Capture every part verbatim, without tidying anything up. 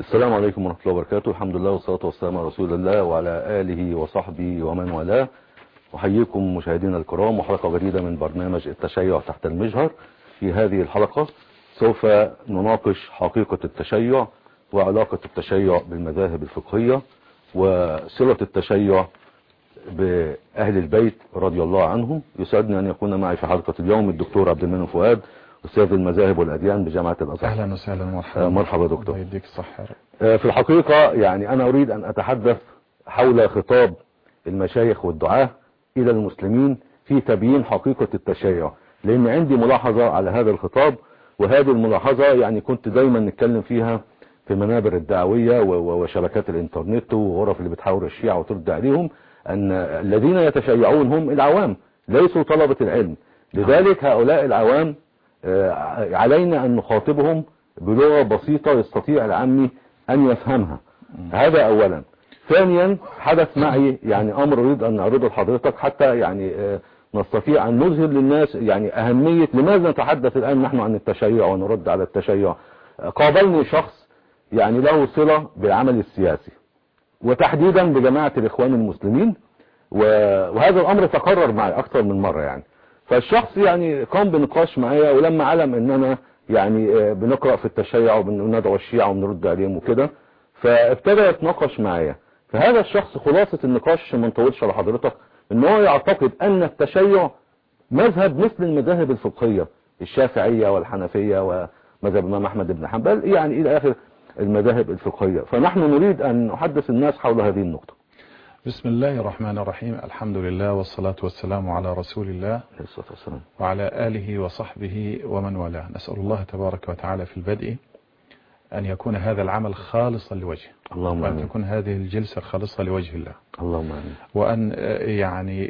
السلام عليكم ورحمة الله وبركاته. الحمد لله والصلاة والسلام على رسول الله وعلى آله وصحبه ومن والاه. أحييكم مشاهدينا الكرام وحلقة جديدة من برنامج التشيع تحت المجهر. في هذه الحلقة سوف نناقش حقيقة التشيع وعلاقة التشيع بالمذاهب الفقهية وصلة التشيع بأهل البيت رضي الله عنهم. يسعدني أن يكون معي في حلقة اليوم الدكتور عبد المنعم فؤاد، أستاذ المذاهب والأديان بجامعة الأزهر. أهلا وسهلا ومرحبا. مرحبا دكتور. الله يديك الصحة. في الحقيقة يعني أنا أريد أن أتحدث حول خطاب المشايخ والدعاة إلى المسلمين في تبيين حقيقة التشيع، لأن عندي ملاحظة على هذا الخطاب، وهذه الملاحظة يعني كنت دايما نتكلم فيها في منابر الدعوية وشبكات الإنترنت وغرف اللي بتحاور الشيعة وترد عليهم، أن الذين يتشيعون هم العوام ليسوا طلبة العلم. لذلك هؤلاء العوام علينا أن نخاطبهم بلغة بسيطة يستطيع العامي أن يفهمها. هذا أولا. ثانيا، حدث معي يعني أمر أريد أن أعرضه لحضرتك حتى يعني نستطيع أن نظهر للناس يعني أهمية لماذا نتحدث الآن نحن عن التشيع ونرد على التشيع. قابلني شخص يعني له صلة بالعمل السياسي وتحديدا بجماعة الإخوان المسلمين، وهذا الأمر تكرر معي أكثر من مرة يعني. فالشخص يعني قام بنقاش معايا، ولما علم ان انا يعني بنقرأ في التشيع وبندعو الشيعة وبنرد عليهم وكده، فابتدى يتناقش معايا. فهذا الشخص خلاصة النقاش ما نطولش على حضرتك ان هو يعتقد ان التشيع مذهب مثل المذاهب الفقهية الشافعية والحنفية ومذهب الإمام أحمد بن حنبل يعني الى اخر المذاهب الفقهية. فنحن نريد ان نحدث الناس حول هذه النقطة. بسم الله الرحمن الرحيم. الحمد لله والصلاة والسلام على رسول الله وعلى آله وصحبه ومن والاه. نسأل الله تبارك وتعالى في البدء أن يكون هذا العمل خالصا لوجهه، اللهم وأن آمين. تكون هذه الجلسة خالصة لوجه الله، اللهم آمين. وأن يعني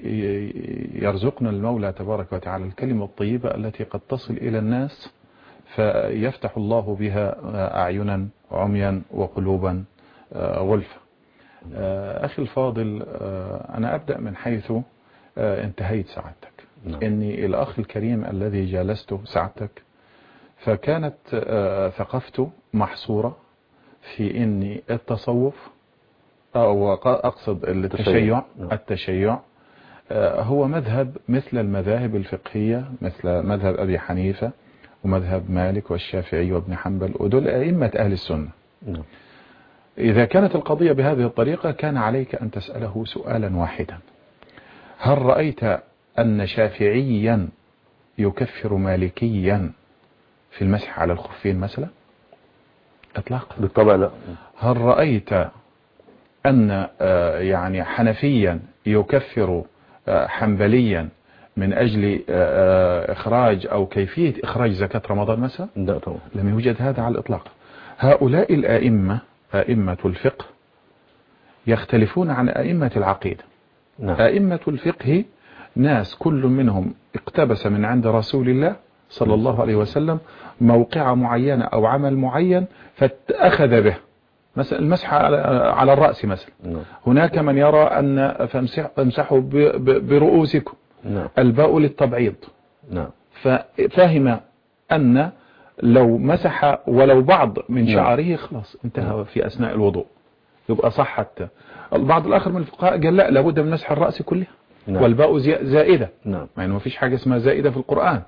يرزقنا المولى تبارك وتعالى الكلمة الطيبة التي قد تصل إلى الناس فيفتح الله بها أعينا عميا وقلوبا غلفا. أخي الفاضل، أنا أبدأ من حيث انتهيت سعادتك. نعم. إني الأخ الكريم الذي جالسته سعادتك فكانت ثقافته محصورة في إني التصوف أو أقصد التشيع التشيع هو مذهب مثل المذاهب الفقهية، مثل مذهب أبي حنيفة ومذهب مالك والشافعي وابن حنبل ودول أئمة أهل السنة. نعم. إذا كانت القضية بهذه الطريقة كان عليك أن تسأله سؤالا واحدا: هل رأيت أن شافعيا يكفر مالكيا في المسح على الخفين مثلا؟ اطلاقا. بالطبع لا. هل رأيت أن يعني حنفيا يكفر حنبليا من أجل إخراج أو كيفية إخراج زكاة رمضان مثلا؟ لا طبعا. لم يوجد هذا على الإطلاق. هؤلاء الآئمة أئمة الفقه يختلفون عن أئمة العقيدة. نعم. أئمة الفقه ناس كل منهم اقتبس من عند رسول الله صلى الله عليه وسلم موقع معينة أو عمل معين فأخذ به، مثلا المسح على الرأس مثلا. نعم. هناك من يرى أن فامسحوا برؤوسكم. نعم. الباء للتبعيض. نعم. ففهم أن لو مسح ولو بعض من شعره خلاص انتهى في أثناء الوضوء يبقى صحت. البعض الآخر من الفقهاء قال لا، لابد من مسح الرأس كله. نعم. والباء زائدة. نعم. يعني ما فيش حاجة اسمها زائدة في القرآن،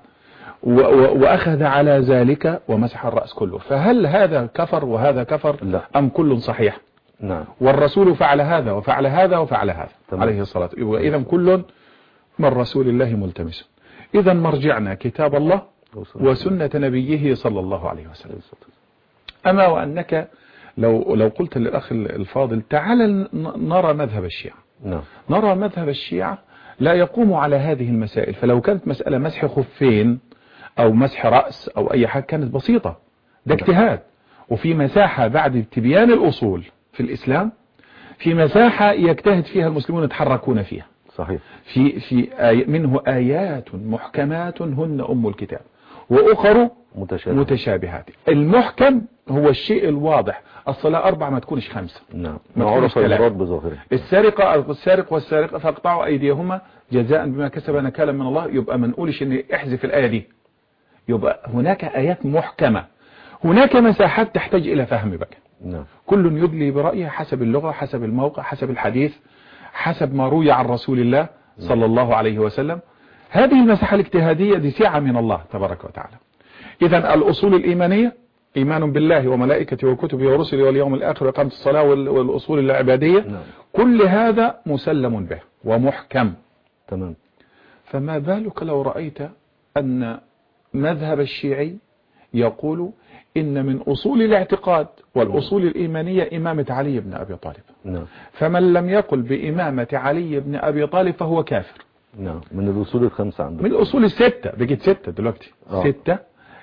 وأخذ على ذلك ومسح الرأس كله. فهل هذا كفر وهذا كفر؟ لا. أم كل صحيح؟ نعم. والرسول فعل هذا وفعل هذا وفعل هذا. تمام. عليه الصلاة والسلام. إذا كل من رسول الله ملتمس. إذا مرجعنا كتاب الله وسنة نبيه صلى الله عليه وسلم. أما وأنك لو لو قلت للأخ الفاضل تعال نرى مذهب الشيعة. نعم. نرى مذهب الشيعة لا يقوم على هذه المسائل. فلو كانت مسألة مسح خفين أو مسح رأس أو أي حاجة كانت بسيطة، ده اجتهاد. وفي مساحة بعد تبيان الأصول في الإسلام، في مساحة يجتهد فيها المسلمون يتحركون فيها. صحيح. في في آي منه آيات محكمات هن أم الكتاب وأخر متشابهات. متشابهات. المحكم هو الشيء الواضح. الصلاة أربع ما تكونش خمسة. نعم. معروف المراد بظاهره. السارقة السارق والسارقة فاقطعوا أيديهما جزاء بما كسب نكالا من الله. يبقى ما نقولش إن احذف الآية دي. يبقى هناك آيات محكمة. هناك مساحات تحتاج إلى فهم بك. نعم. كل يدلي برأيه حسب اللغة، حسب الموقع، حسب الحديث، حسب ما روي عن رسول الله صلى الله عليه وسلم. هذه المساحة الاجتهادية دي سعة من الله تبارك وتعالى. إذن الأصول الإيمانية إيمان بالله وملائكته وكتبه ورسله واليوم الآخر وإقامة الصلاة والأصول العبادية، نعم. كل هذا مسلم به ومحكم. تمام. فما بالك لو رأيت أن مذهب الشيعي يقول إن من أصول الاعتقاد والأصول الإيمانية إمامة علي بن أبي طالب. نعم. فمن لم يقل بإمامة علي بن أبي طالب فهو كافر. نعم. من الأصول الخمسة عندنا، من الأصول الستة، بقيت ستة دلوقتي. أوه. ستة.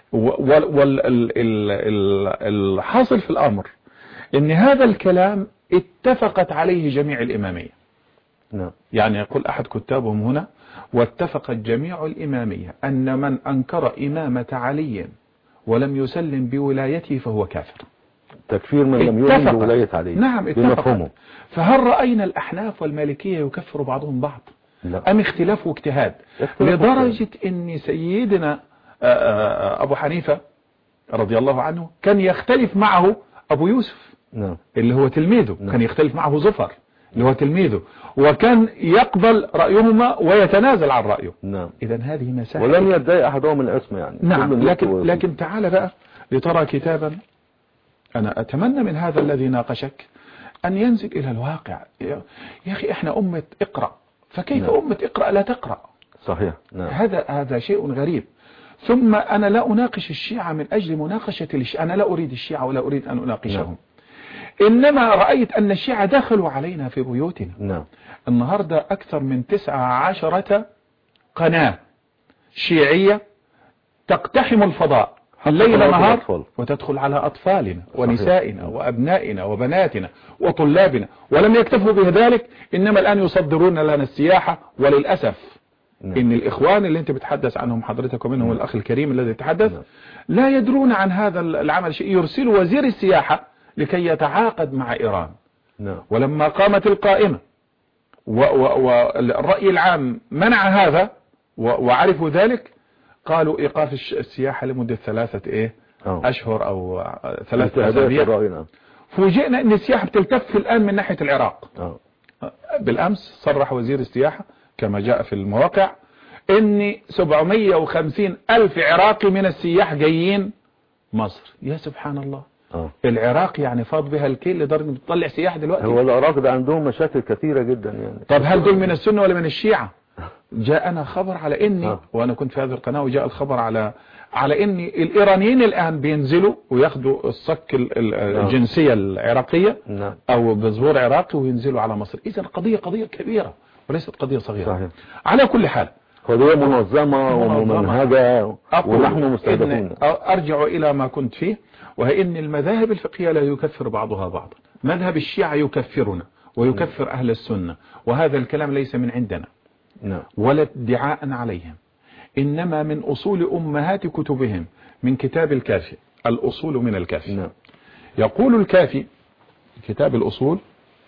والحاصل في الأمر إن هذا الكلام اتفقت عليه جميع الإمامية. نعم. يعني يقول أحد كتابهم هنا: واتفقت جميع الإمامية أن من أنكر إمامة علي ولم يسلم بولايته فهو كافر. تكفير من لم يؤمن بولاية علي. نعم اتفقت. فهل رأينا الأحناف والمالكية يكفر بعضهم بعض؟ لا. أم اختلاف واجتهاد؟ لدرجة أن سيدنا أبو حنيفة رضي الله عنه كان يختلف معه أبو يوسف. نعم. اللي هو تلميذه. نعم. كان يختلف معه زفر اللي هو تلميذه، وكان يقبل رأيهما ويتنازل عن رأيه. نعم. إذن هذه مسائل ولم يدعي أحدهم العصم يعني. نعم. لكن لكن تعال بقى لترى كتابا. أنا أتمنى من هذا الذي ناقشك أن ينزل إلى الواقع. يا أخي إحنا أمة اقرأ، فكيف نعم. أمة اقرأ لا تقرأ؟ صحيح. نعم. هذا هذا شيء غريب. ثم أنا لا أناقش الشيعة من أجل مناقشة الشيعة، أنا لا أريد الشيعة ولا أريد أن أناقشهم. نعم. إنما رأيت أن الشيعة دخلوا علينا في بيوتنا. نعم. النهاردة أكثر من تسعة عشرة قناة شيعية تقتحم الفضاء الليل نهار وتدخل على أطفالنا ونسائنا وأبنائنا وبناتنا وطلابنا، ولم يكتفوا بذلك، إنما الآن يصدرون لنا السياحة. وللأسف نعم. إن الإخوان اللي أنت بتحدث عنهم حضرتك ومنهم نعم. الأخ الكريم الذي يتحدث نعم. لا يدرون عن هذا العمل شيء. يرسل وزير السياحة لكي يتعاقد مع إيران. نعم. ولما قامت القائمة والرأي العام منع هذا وعرفوا ذلك، قالوا إيقاف السياحة لمدة ثلاثة إيه أوه. أشهر أو ثلاثة أسابيع. فوجئنا أن السياحة بتلتف الآن من ناحية العراق. أوه. بالأمس صرح وزير السياحة كما جاء في المواقع أن سبعمية وخمسين ألف عراقي من السياح جايين مصر. يا سبحان الله. أوه. العراق يعني فاض بها الكيل لدرجة بتطلع سياح دلوقتي. هو العراق ده عندهم مشاكل كثيرة جدا يعني. طب هل دول من السنة ولا من الشيعة؟ جاءنا خبر على اني آه. وانا كنت في هذه القناة، وجاء الخبر على على ان الايرانيين الان بينزلوا وياخدوا الصك الجنسية العراقية نعم. او بزور عراقي وينزلوا على مصر. اذا قضية قضية كبيرة وليست قضية صغيرة. صحيح. على كل حال قضية منظمة وممنهجة ونحن مستهدفون. ارجع الى ما كنت فيه، وهي ان المذاهب الفقهية لا يكفر بعضها بعضا. مذهب الشيعة يكفرنا ويكفر اهل السنة، وهذا الكلام ليس من عندنا نعم. ولا ادعاء عليهم، إنما من أصول أمهات كتبهم، من كتاب الكافي، الأصول من الكافي. نعم. يقول الكافي كتاب الأصول: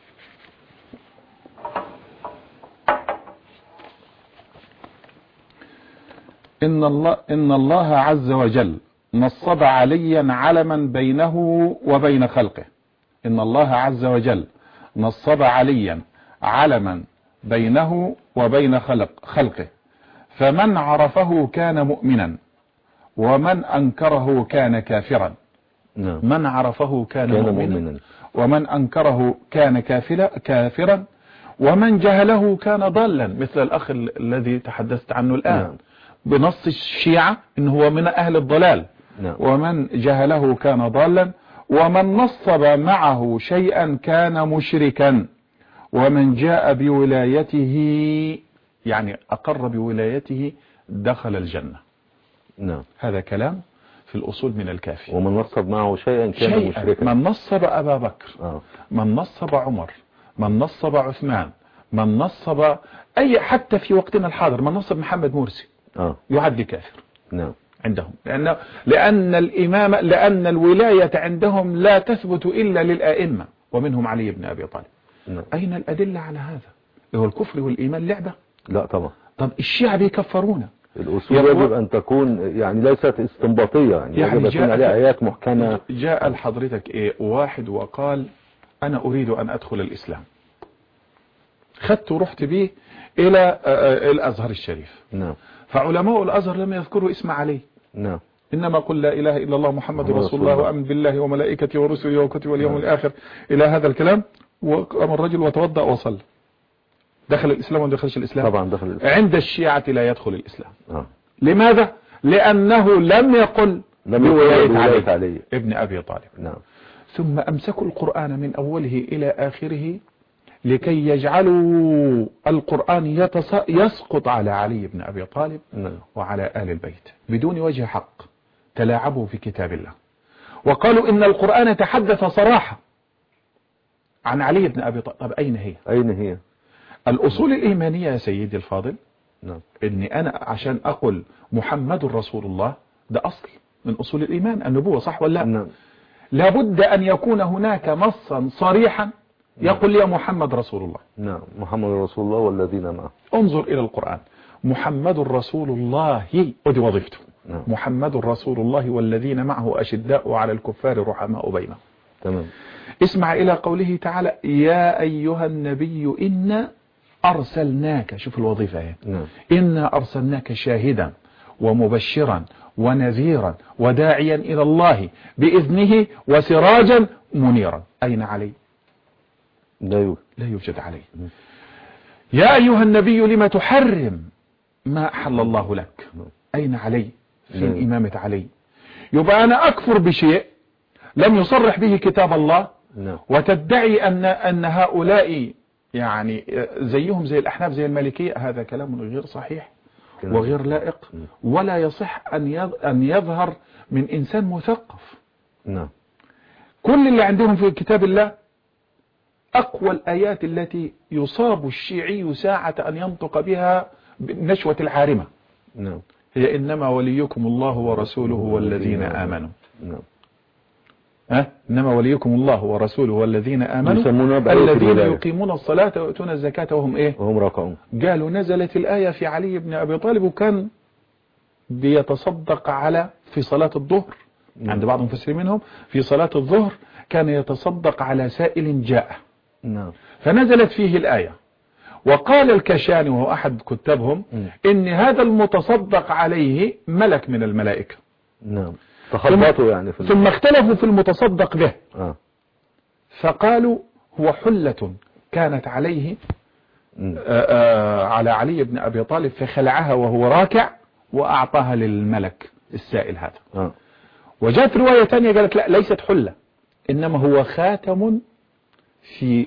إن الله, إن الله عز وجل نصب عليا علما بينه وبين خلقه. إن الله عز وجل نصب عليا علما بينه وبين خلق خلقه، فمن عرفه كان مؤمنا ومن أنكره كان كافرا. نعم. من عرفه كان, كان مؤمنا, مؤمنا ومن أنكره كان كافرا ومن جهله كان ضالا، مثل الأخ الذي تحدثت عنه الآن. نعم. بنص الشيعة إن هو من أهل الضلال. نعم. ومن جهله كان ضالا، ومن نصب معه شيئا كان مشركا، ومن جاء بولايته يعني أقر بولايته دخل الجنة. نعم. هذا كلام في الأصول من الكافي. ومن نصب معه شيئا كان شيئا. مشركا. من نصب أبا بكر آه. من نصب عمر، من نصب عثمان، من نصب أي، حتى في وقتنا الحاضر من نصب محمد مرسي آه. يعد كافر. نعم. عندهم، لأن لأن الإمامة لأن الولاية عندهم لا تثبت إلا للآئمة، ومنهم علي بن أبي طالب. نعم. أين الأدلة على هذا؟ هو الكفر والإيمان لعبة؟ لا طبعا. طب الشيعة بيكفرونا الأصول يجب أن تكون يعني ليست استنباطية، يعني, يعني يجب أن تكون عليها آيات محكمة. جاء لحضرتك إيه واحد وقال أنا أريد أن أدخل الإسلام، خدت ورحت به إلى الأزهر الشريف. نعم. فعلماء الأزهر لم يذكروا اسم علي. نعم. إنما قل لا إله إلا الله محمد رسول الله وأمن بالله وملائكته ورسله وكتبه واليوم نعم. الآخر إلى هذا الكلام. وقام الرجل وتوضأ وصلى. دخل الإسلام ولا دخلش الإسلام؟ طبعا دخل الإسلام. عند الشيعة لا يدخل الإسلام. آه. لماذا؟ لأنه لم يقل بولاية علي. علي ابن أبي طالب. نعم. ثم أمسكوا القرآن من أوله إلى آخره لكي يجعلوا القرآن يتص... يسقط على علي بن أبي طالب. نعم. وعلى آل البيت بدون وجه حق. تلاعبوا في كتاب الله وقالوا إن القرآن تحدث صراحة عن علي بن أبي طالب. طب أين هي؟ أين هي؟ الأصول الإيمانية يا سيدي الفاضل. نعم. إني أنا عشان أقول محمد رسول الله ده أصل من أصول الإيمان، النبوة، صح ولا لا؟ نعم. لابد أن يكون هناك نصا صريحا يقول يا محمد رسول الله. نعم. محمد رسول الله والذين معه. انظر إلى القرآن، محمد رسول الله ودي وظيفته. نعم. محمد رسول الله والذين معه أشداء على الكفار رحماء بينهم. تمام. اسمع إلى قوله تعالى يا أيها النبي إنا أرسلناك، شوف الوظيفة هي. نعم. إنا أرسلناك شاهدا ومبشرا ونذيرا وداعيا إلى الله بإذنه وسراجا منيرا. أين علي؟ لا يوجد. لا يوجد علي. يا أيها النبي لما تحرم ما أحل الله لك؟ أين علي؟ فين إمامة علي؟ يبقى أنا أكفر بشيء لم يصرح به كتاب الله. نعم. وتدعي أن أن هؤلاء يعني زيهم زي الأحناف زي المالكية. هذا كلام غير صحيح وغير لائق ولا يصح أن أن يظهر من إنسان مثقف. نعم. كل اللي عندهم في كتاب الله أقوى الآيات التي يصاب الشيعي ساعة أن ينطق بها نشوة العارمة. نعم. هي إنما وليكم الله ورسوله والذين آمنوا. نعم. ها؟ إنما وليكم الله ورسوله والذين آمنوا يسمونها الذين يقيمون الصلاة ويؤتون الزكاة وهم إيه؟ وهم راكعون. قالوا نزلت الآية في علي بن أبي طالب وكان بيتصدق على في صلاة الظهر. نعم. عند بعض المفسرين منهم في صلاة الظهر كان يتصدق على سائل جاء. نعم. فنزلت فيه الآية وقال الكشاني وهو أحد كتابهم م. إن هذا المتصدق عليه ملك من الملائكة. نعم. تخبطوا يعني في ثم اختلفوا في المتصدق به. آه. فقالوا هو حلة كانت عليه آآ آآ على علي بن أبي طالب فخلعها وهو راكع وأعطاها للملك السائل هذا. آه. وجاءت رواية ثانية قالت لا ليست حلة إنما هو خاتم في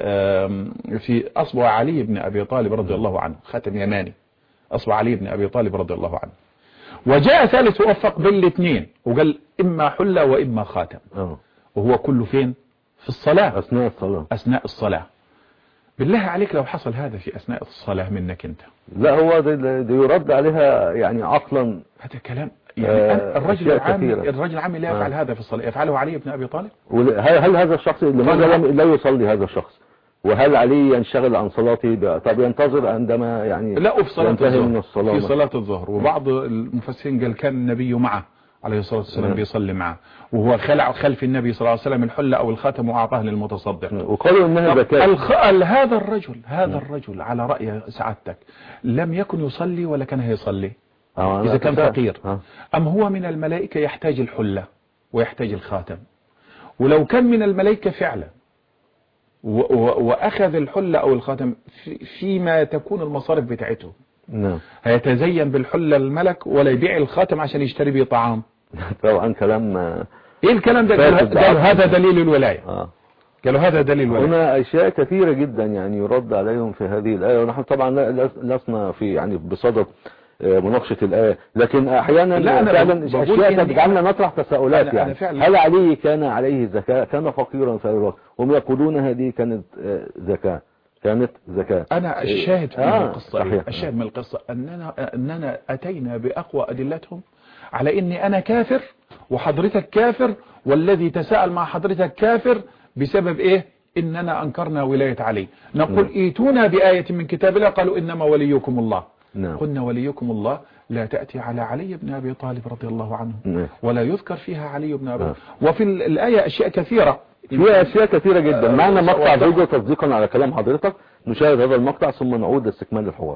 في أصبع علي بن أبي طالب رضي الله عنه، خاتم يماني أصبع علي بن أبي طالب رضي الله عنه. وجاء ثالث وفق بين الاثنين وقال إما حلة وإما خاتم. أوه. وهو كله فين؟ في الصلاة، أثناء الصلاة. أثناء الصلاة. بالله عليك لو حصل هذا في أثناء الصلاة منك أنت. لا هو ده, ده يرد عليها يعني عقلا. هذا كلام يعني آه الرجل العامي الرجل العامي لا يفعل آه. هذا في الصلاة، يفعله علي بن أبي طالب. هل هذا الشخص لماذا لا يصلي هذا الشخص؟ وهل علي ينشغل عن صلاته؟ طب ينتظر عندما يعني لا في صلاة الظهر، الصلاة في صلاة الظهر. وبعض المفسرين قال كان النبي معه عليه الصلاة والسلام نعم. بيصلي معه وهو خلع خلف النبي صلى الله عليه وسلم الحلة أو الخاتم وأعطاه للمتصدق. نعم. وقالوا إنها زكاة. الخ... هذا الرجل هذا نعم. الرجل على رأي سعادتك لم يكن يصلي ولا كان هيصلي آه إذا كان فقير. آه. أم هو من الملائكة يحتاج الحلة ويحتاج الخاتم؟ ولو كان من الملائكة فعلا وأخذ الحلة أو الخاتم فيما تكون المصارف بتاعته نعم. هيتزين بالحلة الملك ولا يبيع الخاتم عشان يشتري بيه طعام. طبعا كلام ايه الكلام ده؟ قال هذا دليل الولاية. آه. قالوا هذا دليل الولاية. هنا أشياء كثيرة جدا يعني يرد عليهم في هذه الآية ونحن طبعا لسنا في يعني بصدد مناقشة الآية لكن أحيانا لا فعلا أشياء تجعلنا نطرح تساؤلات أنا يعني أنا هل علي كان عليه زكاة؟ كان فقيرا في الوقت هم يقولون هذه كانت زكاة كانت زكاة. أنا الشاهد في آه القصة صحيح. الشاهد من القصة أننا, أننا أتينا بأقوى أدلتهم على إني أنا كافر وحضرتك كافر والذي تساءل مع حضرتك كافر بسبب إيه؟ إننا أنكرنا ولاية علي. نقول م. إيتونا بآية من كتاب الله قالوا إنما وليكم الله. نعم. قلنا وليكم الله لا تأتي على علي بن أبي طالب رضي الله عنه نعم. ولا يذكر فيها علي بن أبي نعم. طالب. وفي الآية أشياء كثيرة، في أشياء كثيرة جدا. آه، معنا مقطع وضح- فيديو تصديقا على كلام حضرتك، نشاهد هذا المقطع ثم نعود لاستكمال الحوار.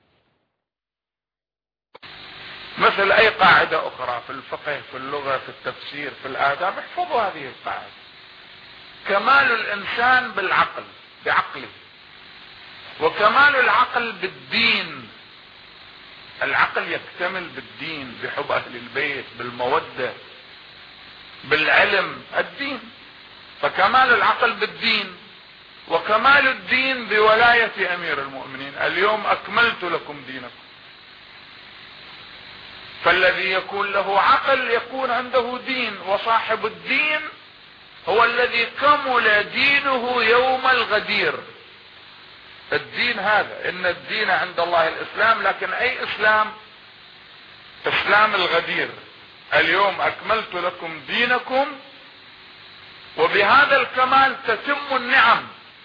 مثل أي قاعدة أخرى في الفقه، في اللغة، في التفسير، في الآداب، احفظوا هذه القاعدة. كمال الإنسان بالعقل، بعقله، وكمال العقل بالدين. العقل يكتمل بالدين، بحب أهل البيت، بالمودة، بالعلم، الدين. فكمال العقل بالدين، وكمال الدين بولاية أمير المؤمنين. اليوم أكملت لكم دينكم. فالذي يكون له عقل يكون عنده دين، وصاحب الدين هو الذي كمل دينه يوم الغدير. الدين هذا، ان الدين عند الله الاسلام، لكن اي اسلام؟ اسلام الغدير. اليوم اكملت لكم دينكم، وبهذا الكمال تتم النعم،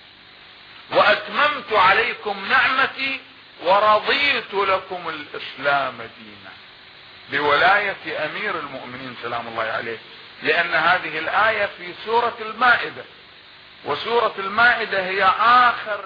واتممت عليكم نعمتي، ورضيت لكم الاسلام دينا، بولاية امير المؤمنين سلام الله عليه. لان هذه الاية في سورة المائدة، وسورة المائدة هي اخر.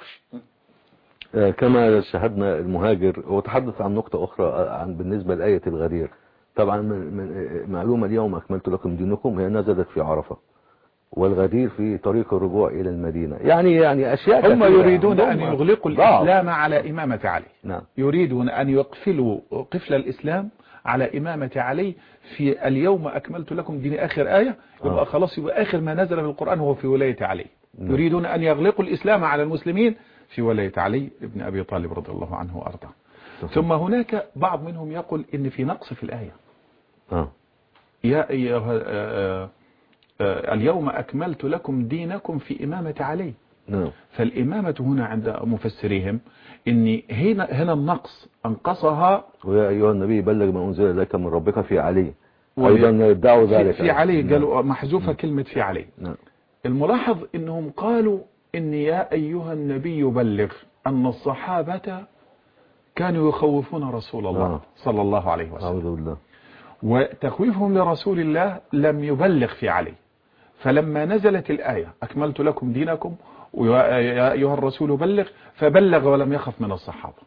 كما شاهدنا المهاجر وتحدث عن نقطة أخرى عن بالنسبة لآية الغدير. طبعا من معلومة اليوم أكملت لكم دينكم هي نزلت في عرفة، والغدير في طريق الرجوع إلى المدينة. يعني يعني أشياء هم يريدون أن يغلقوا ضعف. الإسلام على إمامة علي. نعم. يريدون أن يقفلوا قفل الإسلام على إمامة علي في اليوم أكملت لكم دين آخر آية، يبقى آه. خلاص، يبقى آخر ما نزل في القرآن هو في ولاية علي. نعم. يريدون أن يغلقوا الإسلام على المسلمين في ولاية علي ابن أبي طالب رضي الله عنه وأرضاه. ثم هناك بعض منهم يقول إن في نقص في الآية. آه. يا أيها آه آه اليوم أكملت لكم دينكم في إمامة علي. نعم. فالإمامة هنا عند مفسريهم إن هنا هنا النقص أنقصها. ويا أيها النبي بلغ ما أنزل إليك من ربك في علي، أيضا يدعوا ذلك في, في علي. نعم. قالوا محذوفة كلمة في علي. نعم. الملاحظ إنهم قالوا إن يا أيها النبي بلغ أن الصحابة كانوا يخوفون رسول الله آه. صلى الله عليه وسلم، أعوذ بالله. وتخويفهم لرسول الله لم يبلغ في علي. فلما نزلت الآية أكملت لكم دينكم ويا أيها الرسول بلغ، فبلغ ولم يخف من الصحابة.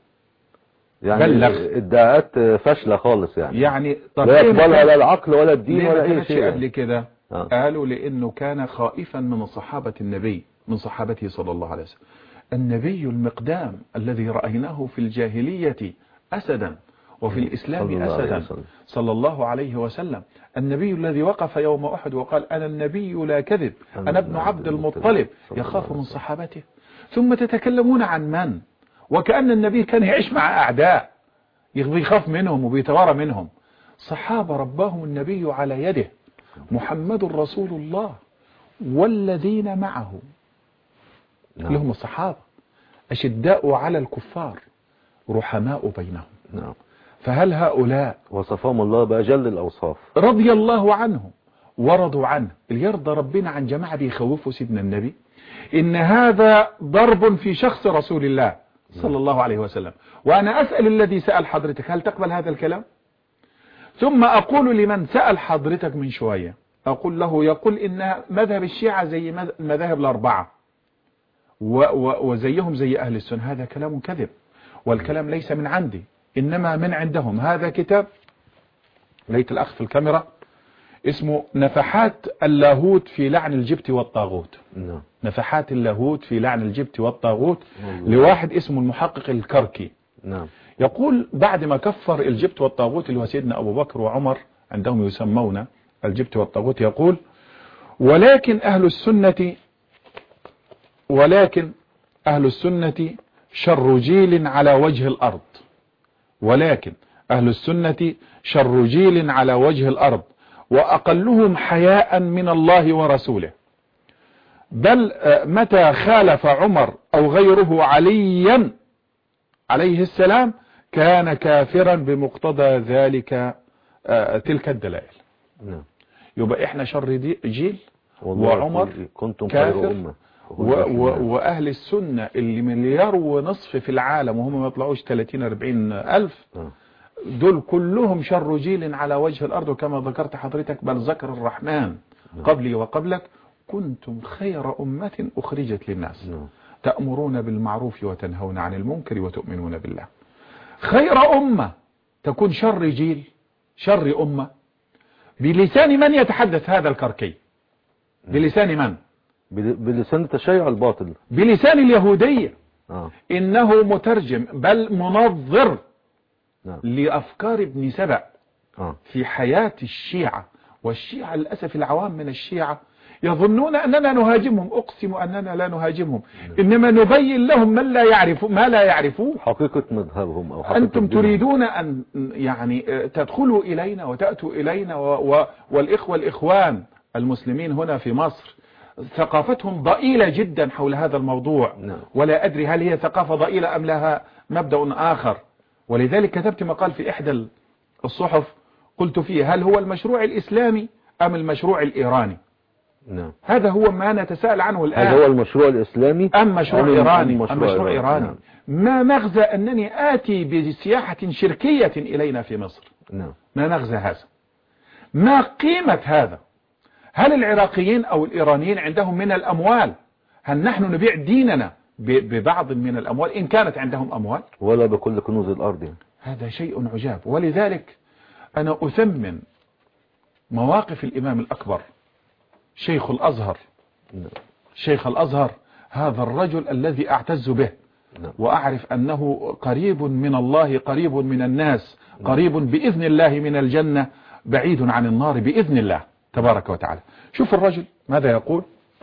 يعني بلغ. ادعاءات فاشلة خالص يعني يعني لا يقبلها لا العقل ولا الدين ولا أي شيء قبل كده. آه. قالوا لأنه كان خائفا من صحابة النبي، من صحابته صلى الله عليه وسلم. النبي المقدام الذي رأيناه في الجاهلية أسدا وفي الإسلام أسدا صلى الله عليه وسلم. النبي الذي وقف يوم أحد وقال أنا النبي لا كذب، أنا ابن عبد المطلب، يخاف من صحابته. ثم تتكلمون عن من؟ وكأن النبي كان يعيش مع أعداء، يخاف منهم وبيتوارى منهم. صحابة رباهم النبي على يده، محمد رسول الله والذين معه. نعم. لهم الصحابة أشداء على الكفار رحماء بينهم. نعم. فهل هؤلاء وصفهم الله بأجل الأوصاف، رضي الله عنهم ورضوا عنه؟ اللي يرضى ربنا عن جماعة بيخوفوا سيدنا النبي، إن هذا ضرب في شخص رسول الله صلى الله عليه وسلم. وأنا أسأل الذي سأل حضرتك هل تقبل هذا الكلام؟ ثم أقول لمن سأل حضرتك من شوية، أقول له يقول إن مذهب الشيعة زي المذاهب الأربعة وزيهم زي أهل السنة. هذا كلام كذب، والكلام ليس من عندي إنما من عندهم. هذا كتاب ليت الأخ في الكاميرا اسمه نفحات اللاهوت في لعن الجبت والطاغوت. نعم. نفحات اللاهوت في لعن الجبت والطاغوت لواحد اسمه المحقق الكركي. نعم. يقول بعد ما كفر الجبت والطاغوت اللي هو سيدنا أبو بكر وعمر، عندهم يسمون الجبت والطاغوت، يقول ولكن أهل السنة ولكن أهل السنة شر جيل على وجه الأرض ولكن أهل السنة شر جيل على وجه الأرض وأقلهم حياء من الله ورسوله، بل متى خالف عمر أو غيره عليا عليه السلام كان كافرا بمقتضى ذلك تلك الدلائل. نعم. يبقى احنا شر جيل، وعمر كنتم كافر، أمة و و وأهل السنة اللي مليار ونصف في العالم وهم ما يطلعوش ثلاثين أربعين ألف، دول كلهم شر جيل على وجه الأرض، وكما ذكرت حضرتك بل ذكر الرحمن قبلي وقبلك كنتم خير أمة أخرجت للناس تأمرون بالمعروف وتنهون عن المنكر وتؤمنون بالله. خير أمة تكون شر جيل، شر أمة، بلسان من يتحدث هذا الكركي؟ بلسان من؟ بلسان التشيع الباطل، بلسان اليهودية. آه. إنه مترجم بل منظر نعم. لأفكار ابن سبأ آه. في حياة الشيعة. والشيعة للأسف العوام من الشيعة يظنون أننا نهاجمهم، أقسم أننا لا نهاجمهم، إنما نبين لهم من لا يعرف ما لا يعرفون حقيقة مذهبهم أو حقيقة أنتم دينهم. تريدون أن يعني تدخلوا إلينا وتأتوا إلينا و و والإخوة الإخوان المسلمين هنا في مصر ثقافتهم ضئيلة جدا حول هذا الموضوع. نعم. ولا أدري هل هي ثقافة ضئيلة أم لها مبدأ آخر. ولذلك كتبت مقال في إحدى الصحف قلت فيه هل هو المشروع الإسلامي أم المشروع الإيراني؟ نعم. هذا هو ما نتساءل عنه الآن، هل هو المشروع الإسلامي أم مشروع أم إيراني؟ أم مشروع, أم مشروع إيراني. نعم. ما مغزى أنني آتي بسياحة شركية إلينا في مصر؟ نعم. ما مغزى هذا؟ ما قيمة هذا؟ هل العراقيين أو الإيرانيين عندهم من الأموال؟ هل نحن نبيع ديننا ببعض من الأموال إن كانت عندهم أموال؟ ولا بكل كنوز الأرض يعني. هذا شيء عجاب. ولذلك أنا أثمن مواقف الإمام الأكبر شيخ الأزهر. نعم. شيخ الأزهر هذا الرجل الذي أعتز به. نعم. وأعرف أنه قريب من الله، قريب من الناس، قريب بإذن الله من الجنة، بعيد عن النار بإذن الله تبارك وتعالى. شوف الرجل ماذا يقول.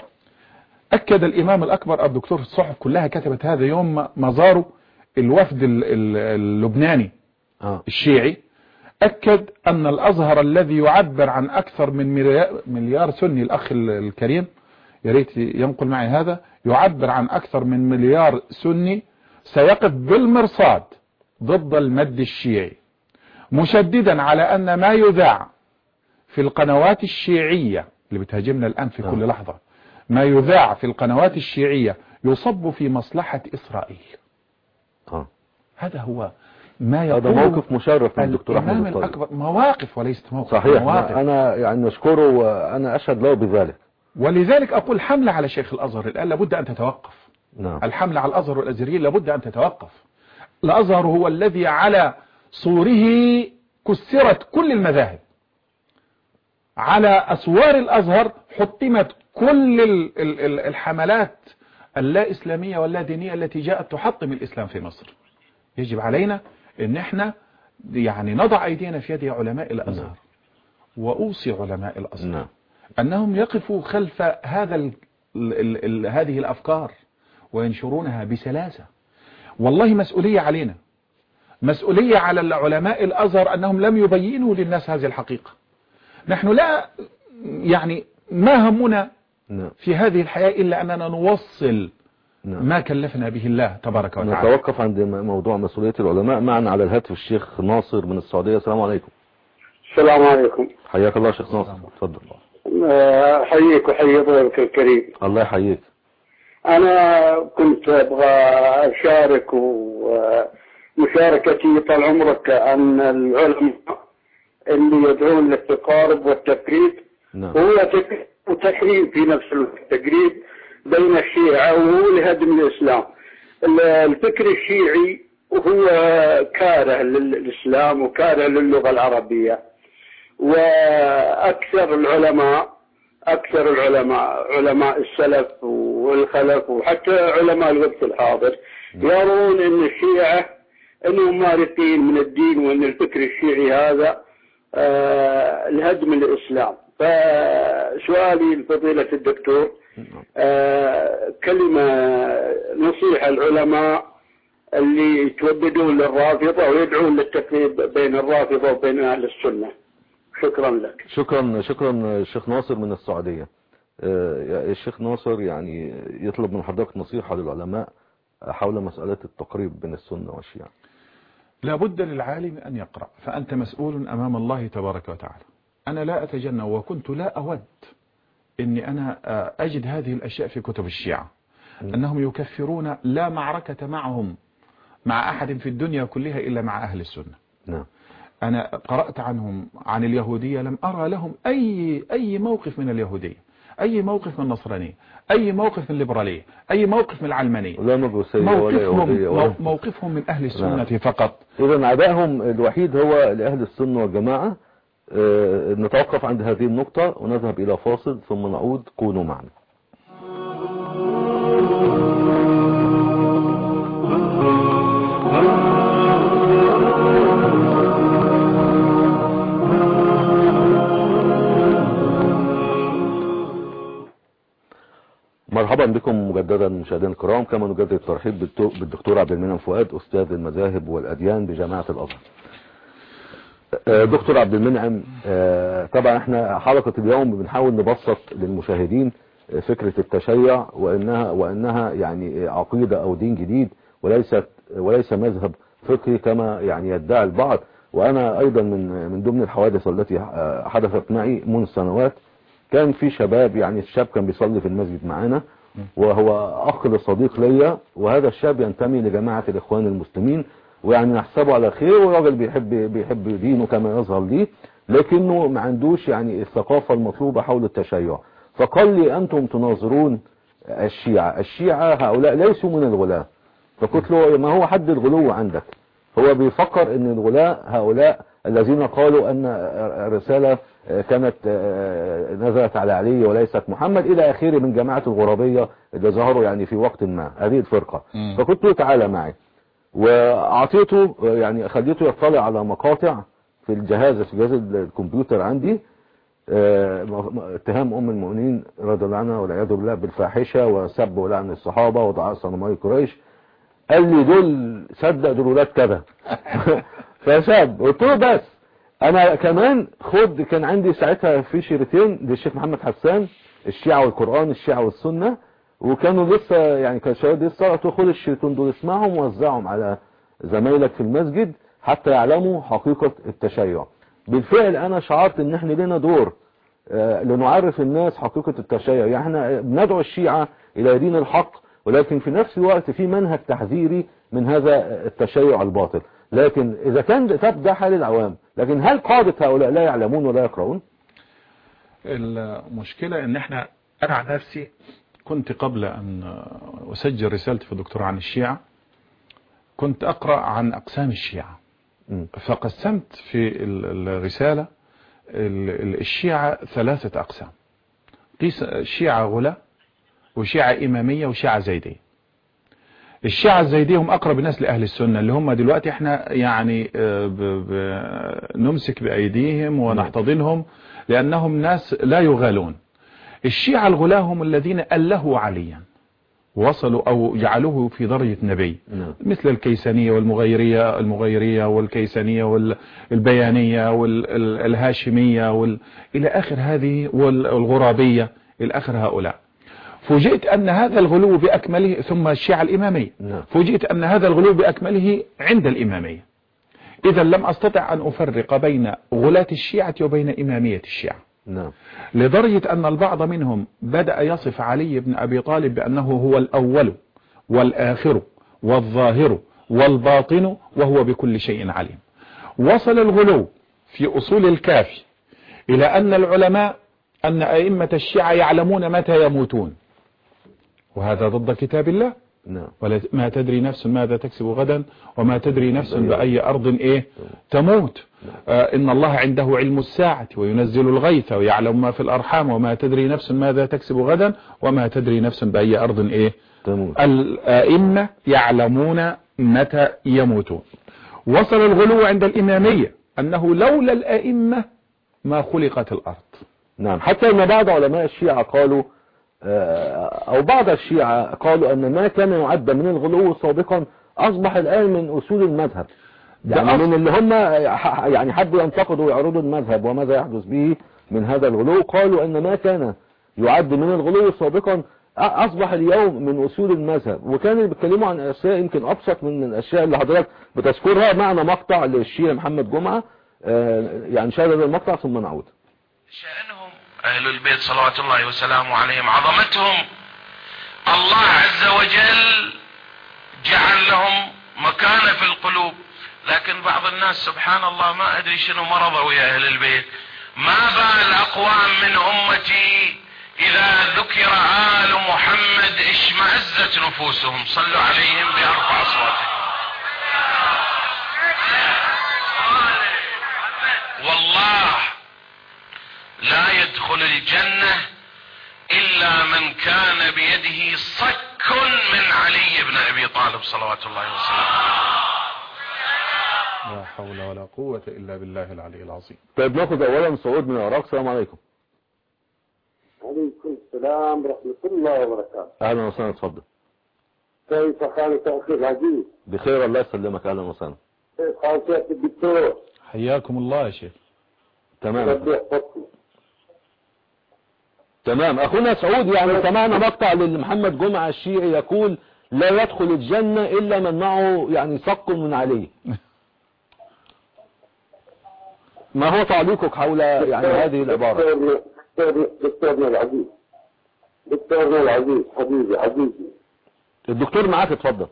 أكد الإمام الأكبر الدكتور، الصحف كلها كتبت هذا يوم مزاره الوفد اللبناني آه. الشيعي، أكد أن الأزهر الذي يعبر عن أكثر من مليار سني، الأخ الكريم يا ريت ينقل معي هذا، يعبر عن أكثر من مليار سني سيقف بالمرصاد ضد المد الشيعي، مشددا على أن ما يذاع في القنوات الشيعية اللي بتهاجمنا الآن في كل لحظة، ما يذاع في القنوات الشيعية يصب في مصلحة إسرائيل. آه. هذا هو ما يقول. هذا موقف مشرف من الدكتور أحمد الإمام الأكبر. مواقف وليست موقف. صحيح. مواقف. أنا يعني نشكره وأنا أشهد له بذلك. ولذلك أقول حملة على شيخ الأزهر الآن لابد أن تتوقف. نعم. الحملة على الأزهر والأزهريين لابد أن تتوقف. الأزهر هو الذي على صوره كسرت كل المذاهب، على أسوار الأزهر حطمت كل الحملات اللا إسلامية واللا دينية التي جاءت تحطم الإسلام في مصر. يجب علينا أن احنا يعني نضع أيدينا في يد علماء الأزهر. وأوصي علماء الأزهر نعم. أنهم يقفوا خلف هذا ال ال ال هذه الأفكار وينشرونها بسلاسة. والله مسؤولية علينا، مسؤولية على العلماء الأزهر أنهم لم يبينوا للناس هذه الحقيقة. نحن لا يعني ما همنا في هذه الحياة إلا أننا نوصل ما كلفنا به الله تبارك وتعالى. نتوقف عند موضوع مسؤولية العلماء. معنا على الهاتف الشيخ ناصر من السعودية. السلام عليكم. السلام عليكم. حياك الله شيخ ناصر، تفضل. حييك وحيي ضيفك الكريم. الله يحييك. أنا كنت أبغى أشارك، ومشاركتي طال عمرك أن العلماء اللي يدعون للتقارب والتقريب نعم. هو تحريم في نفس التقريب بين الشيعة وهو لهدم الإسلام. الفكر الشيعي هو كاره للإسلام وكاره للغة العربية، وأكثر العلماء أكثر العلماء علماء السلف والخلف وحتى علماء الوقت الحاضر يرون أن الشيعة أنهم مارقين من الدين، وأن الفكر الشيعي هذا آه الهدم الإسلام. فسؤالي لفضيلة الدكتور آه كلمة نصيحة العلماء اللي يتوددون للرافضة ويدعون للتفريق بين الرافضة وبين أهل السنة. شكرا لك. شكرا شكرا الشيخ ناصر من السعودية. الشيخ ناصر يعني يطلب من حضرتك نصيحة للعلماء حول مسألة التقريب بين السنة والشيعة. لا بد للعالم أن يقرأ، فأنت مسؤول أمام الله تبارك وتعالى. أنا لا أتجنى وكنت لا أود أني أنا أجد هذه الأشياء في كتب الشيعة، أنهم يكفرون لا معركة معهم مع أحد في الدنيا كلها إلا مع أهل السنة. نعم. أنا قرأت عنهم عن اليهودية لم أرى لهم أي أي موقف من اليهودية، أي موقف من النصرانية، أي موقف من الليبرالية، أي موقف من العلمانية. لا مجوسية ولا يهودية ولا موقفهم من أهل السنة فقط. إذا عدائهم الوحيد هو لأهل السنة والجماعة. أه نتوقف عند هذه النقطة ونذهب إلى فاصل ثم نعود. كونوا معنا. مرحبا بكم مجددا مشاهدينا الكرام، كما نجدد الترحيب بالدكتور عبد المنعم فؤاد أستاذ المذاهب والأديان بجامعة الأزهر. دكتور عبد المنعم، طبعا احنا حلقة اليوم بنحاول نبسط للمشاهدين فكرة التشيع وانها وانها يعني عقيدة او دين جديد وليست وليس مذهب فقهي كما يعني يدعي البعض. وانا ايضا من من ضمن الحوادث التي حدثت معي منذ سنوات، كان في شباب، يعني الشاب كان بيصلي في المسجد معانا وهو اخ لصديق ليا، وهذا الشاب ينتمي لجماعة الاخوان المسلمين، ويعني نحسبه على خير، وراجل بيحب بيحب دينه كما يظهر لي، لكنه ما عندوش يعني الثقافة المطلوبة حول التشيع. فقال لي انتم تناظرون الشيعة، الشيعة هؤلاء ليسوا من الغلاة. فقلت له ما هو حد الغلو عندك؟ هو بيفكر ان الغلاة هؤلاء الذين قالوا ان الرسالة كانت نزلت على علي وليست محمد الى اخره من جماعة الغرابية اللي ظهروا يعني في وقت ما، هذه الفرقة. فقلت له تعالى معي، واعطيته يعني خليته يطلع على مقاطع في الجهاز في جهاز الكمبيوتر عندي، اتهام ام المؤمنين رضي الله عنها والعياذ بالله بالفاحشه وسب ولعن الصحابه ودعاء صنمي قريش. قال لي دول صدق دول ولاد كذا. فساب. قلت له بس انا كمان خد، كان عندي ساعتها في شريطين للشيخ محمد حسان، الشيعة والقرآن، الشيعة والسنة، وكانوا لسه يعني كان شباب لسه. قلت له خد الشريطين دول اسمعهم ووزعهم على زمايلك في المسجد حتى يعلموا حقيقة التشيع. بالفعل انا شعرت ان احنا لنا دور آه لنعرف الناس حقيقة التشيع. يعني احنا بندعو الشيعة الى دين الحق، ولكن في نفس الوقت في منهج تحذيري من هذا التشيع الباطل. لكن اذا كان ده حال العوام، لكن هل قادة هؤلاء لا يعلمون ولا يقرؤون؟ المشكلة ان احنا، انا عن نفسي كنت قبل ان اسجل رسالتي في الدكتوراه عن الشيعة كنت اقرأ عن اقسام الشيعة. فقسمت في الرسالة الشيعة ثلاثة اقسام: شيعة غلاة، وشيعة امامية، وشيعة زيدية. الشيعة الزيدية هم اقرب الناس لاهل السنة، اللي هم دلوقتي احنا يعني نمسك بايديهم ونحتضنهم لانهم ناس لا يغالون. الشيعة الغلاة هم الذين ألهوا عليا، وصلوا او جعلوه في درجة نبي، مثل الكيسانية والمغيرية المغيرية والكيسانية والبيانية والهاشمية وال... الى اخر هذه، والغرابية الى اخر هؤلاء. فوجئت ان هذا الغلو باكمله، ثم الشيعة الامامية، فوجئت ان هذا الغلو باكمله عند الامامية. اذا لم استطع ان افرق بين غلاة الشيعة وبين امامية الشيعة. نعم. لدرجة ان البعض منهم بدأ يصف علي بن ابي طالب بانه هو الاول والاخر والظاهر والباطن وهو بكل شيء عليم. وصل الغلو في اصول الكافي الى ان العلماء، ان ائمة الشيعة يعلمون متى يموتون، وهذا ضد كتاب الله. نعم. ما تدري نفس ماذا تكسب غدا، وما تدري نفس بأي أرض إيه تموت. آه إن الله عنده علم الساعة وينزل الغيث ويعلم ما في الأرحام، وما تدري نفس ماذا تكسب غدا، وما تدري نفس بأي أرض إيه تموت. الأئمة يعلمون متى يموتون. وصل الغلو عند الإمامية أنه لولا الأئمة ما خلقت الأرض. نعم. حتى ان بعض علماء الشيعة قالوا، او بعض الشيعة قالوا ان ما كان يعد من الغلو سابقا اصبح الان من اصول المذهب. يعني من اللي هم يعني حبوا ينتقدوا ويعرضوا المذهب وماذا يحدث به من هذا الغلو، قالوا ان ما كان يعد من الغلو سابقا اصبح اليوم من اصول المذهب. وكانوا بيتكلموا عن اشياء يمكن ابسط من الاشياء اللي حضرتك بتذكرها. معنا مقطع للشيخ محمد جمعة، يعني شاهد هذا المقطع ثم نعود. شأنهم أهل البيت صلوات الله وسلامه عليهم، عظمتهم، الله عز وجل جعل لهم مكانة في القلوب. لكن بعض الناس سبحان الله ما ادري شنو مرضه ويا اهل البيت. ما بال اقوام من امتي اذا ذكر آل محمد اشمأزت نفوسهم. صلوا عليهم بارفع اصواتهم. والله لا يدخل الجنة الا من كان بيده صك من علي بن ابي طالب صلوات الله وسلامه. لا حول ولا قوة الا بالله العلي العظيم. طيب ناخذ اولا سعود من العراق. السلام عليكم. عليكم السلام ورحمة الله وبركاته. اهلا وسهلا، اتفضل. كيف حالك اخي العزيز؟ بخير الله يسلمك، اهلا وسهلا. كيف حالك الدكتور؟ حياكم الله يا شيخ. تمام ربي يحفظكم. تمام. اخونا سعود، يعني سمعنا مقطع لمحمد جمعة الشيعي يقول لا يدخل الجنة الا من معه يعني صق من عليه. ما هو تعليقك حول يعني هذه العبارة؟ دكتور دكتورنا العزيز دكتورنا العزيز حبيبي حبيبي الدكتور معاك، اتفضل.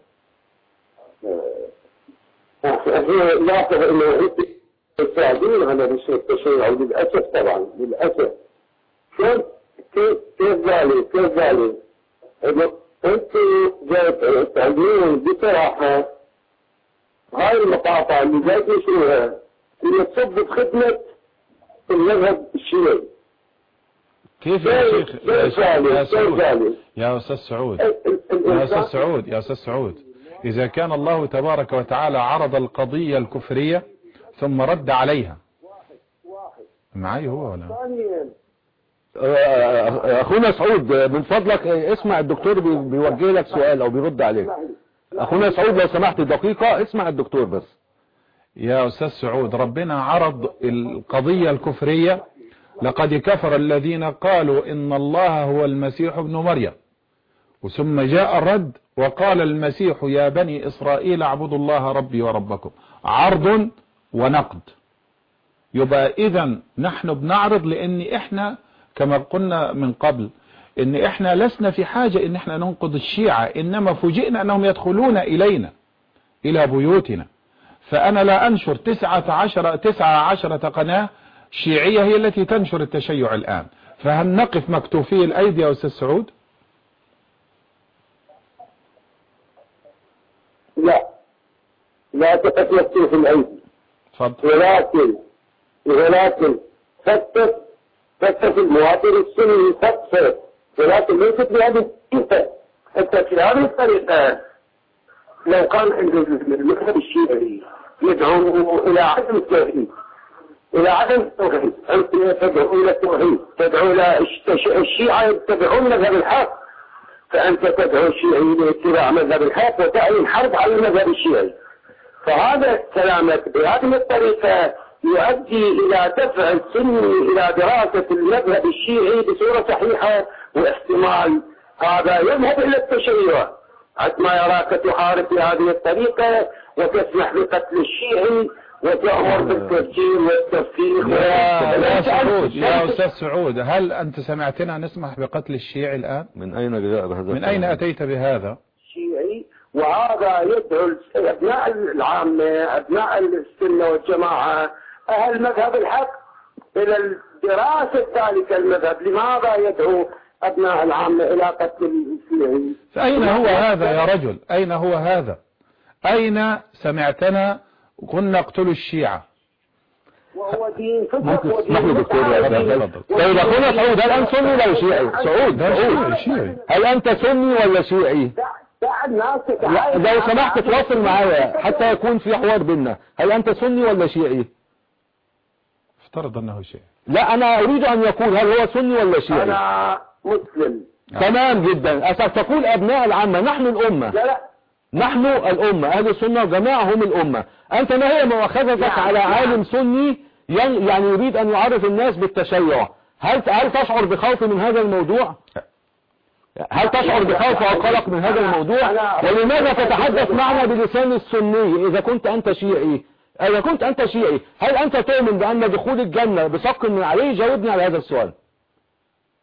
لاحظ انه انت تساعدين على التشيع للاسف، طبعا للاسف. كيف كيف كيف ذلك كيف ذلك انه انت جاي تعلمون بصراحه هاي المقاطع اللي جاي تنشروها هي تصب بخدمه المذهب الشيعي. كيف يا شيخ يا سعود يا أستاذ سعود يا أستاذ سعود يا أستاذ سعود إذا كان الله تبارك وتعالى عرض القضية الكفرية ثم رد عليها معي هو ولا أخونا سعود من فضلك اسمع الدكتور بيوجه لك سؤال أو بيرد عليك. أخونا سعود لو سمحت دقيقة اسمع الدكتور بس. يا أستاذ سعود، ربنا عرض القضية الكفرية لقد كفر الذين قالوا إن الله هو المسيح ابن مريم، ثم جاء الرد وقال المسيح يا بني إسرائيل اعبدوا الله ربي وربكم. عرض ونقد. يبقى إذن نحن بنعرض لأن إحنا كما قلنا من قبل إن إحنا لسنا في حاجة إن إحنا ننقض الشيعة، إنما فوجئنا أنهم يدخلون إلينا إلى بيوتنا. فأنا لا أنشر تسعة عشر تسعة عشرة قناة شيعية هي التي تنشر التشيع الآن. فهل نقف مكتوفي الأيدي يا أستاذ سعود؟ لا لا تقف مكتوفي الأيدي. تفضل. ولكن ولكن فتت فتت المواطن السني فتت، ولكن ليست بهذه الطريقة. حتى في هذه الطريقة لو كان عند المذهب الشيعي يدعو إلى عدم التوحيد إلى عدم التوحيد، أنت تدعو إلى التوحيد، تدعو إلى الشيعة يتبعون مذهب الحق، فأنت تدعو الشيعي لاتباع مذهب الحق وتعلن حرب على المذهب الشيعي. فهذا كلامك بهذه الطريقة يؤدي إلى دفع السني إلى دراسة المذهب الشيعي بصورة صحيحة، واحتمال هذا يذهب إلى التشيع. عندما يراك تحارب بهذه الطريقة وتسمح بقتل الشيعي وتأمر بالتفجير والتفكير. يا سعود يا أستاذ سعود، هل أنت سمعتنا نسمح بقتل الشيعي الآن؟ من أين جاء بهذا؟ من أين أتيت بهذا؟ الشيعي، وهذا يدعو أبناء العامة أبناء السنة والجماعة أهل مذهب الحق إلى دراسة ذلك المذهب. لماذا يدعو أبناء العامة إلى قتل الشيعي؟ فأين هو هذا يا رجل؟ أين هو هذا؟ أين سمعتنا قلنا اقتلوا الشيعة؟ وهو دين ممكن فقه اسمح لي دكتور يا تفضل. طيب اخونا سعود، هل انت سني ولا شيعي؟ سعود سعود شيعي. هل انت سني ولا شيعي؟ دع الناس لا تتعايش. لو سمحت تواصل معايا حتى يكون في حوار بيننا. هل انت سني ولا شيعي؟ افترض انه شيعي. لا انا اريد ان يقول هل هو سني ولا شيعي؟ أنا مسلم. تمام جدا. تقول ابناء العامة نحن الامة. لا لا نحن الامة، اهل السنة والجماعة هم الامة. انت ما هي مؤاخذتك نعم. على عالم سني يعني يريد ان يعرف الناس بالتشيع؟ هل هل تشعر بخوف من هذا الموضوع؟ هل تشعر بخوف او قلق من هذا الموضوع؟ ولماذا تتحدث معنا بلسان السني اذا كنت انت شيعي؟ اذا كنت انت شيعي هل انت تؤمن بان دخول الجنة بصق من عليه؟ جاوبني على هذا السؤال.